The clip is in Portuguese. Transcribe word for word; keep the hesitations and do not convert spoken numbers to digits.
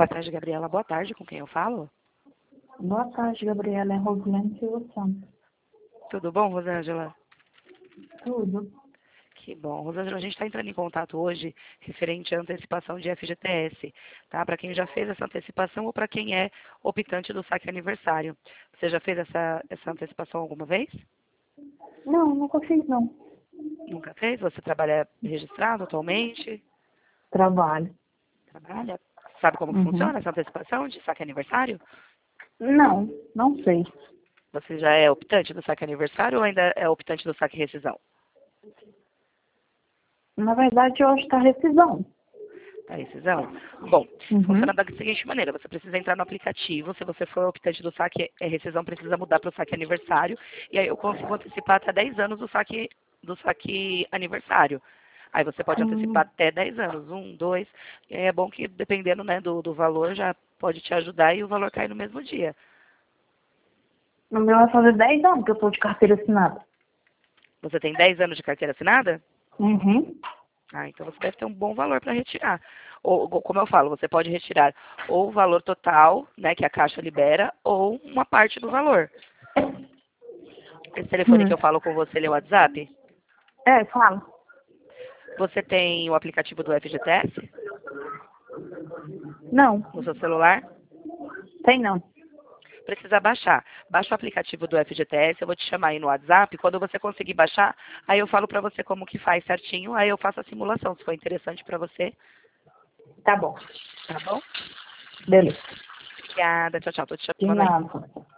Boa tarde, Gabriela. Boa tarde, com quem eu falo? Boa tarde, Gabriela. É Rosilene Silva Santos. Tudo bom, Rosângela? Tudo. Que bom. Rosângela, a gente está entrando em contato hoje referente à antecipação de F G T S, tá? Para quem já fez essa antecipação ou para quem é optante do saque aniversário. Você já fez essa, essa antecipação alguma vez? Não, nunca fiz, não. Nunca fez? Você trabalha registrado atualmente? Trabalho. Trabalha? Sabe como que Uhum. funciona essa antecipação de saque aniversário? Não, não sei. Você já é optante do saque aniversário ou ainda é optante do saque rescisão? Na verdade, hoje está rescisão. A rescisão? Bom, funciona Uhum. da seguinte maneira, você precisa entrar no aplicativo, se você for optante do saque é, rescisão, precisa mudar para o saque aniversário, e aí eu consigo antecipar até dez anos do saque, do saque aniversário. Aí você pode antecipar Hum, até dez anos, um, dois, e aí é bom que dependendo, né, do, do valor já pode te ajudar e o valor cai no mesmo dia. o meu vai fazer dez anos que eu estou de carteira assinada. Você tem dez anos de carteira assinada? Uhum. Ah, então você deve ter um bom valor para retirar. Ou, ou, como eu falo, você pode retirar ou o valor total, né, que a Caixa libera, ou uma parte do valor. Esse telefone que Hum. eu falo com você, ele é o WhatsApp? É, fala. Você tem o aplicativo do F G T S Não, no seu celular? tem não. Precisa baixar. Baixa o aplicativo do F G T S, eu vou te chamar aí no WhatsApp. Quando você conseguir baixar, aí eu falo para você como que faz certinho, aí eu faço a simulação, se for interessante para você, Tá bom. tá bom? Beleza. Obrigada, tchau, tchau. Tô te De chamando aí. nada.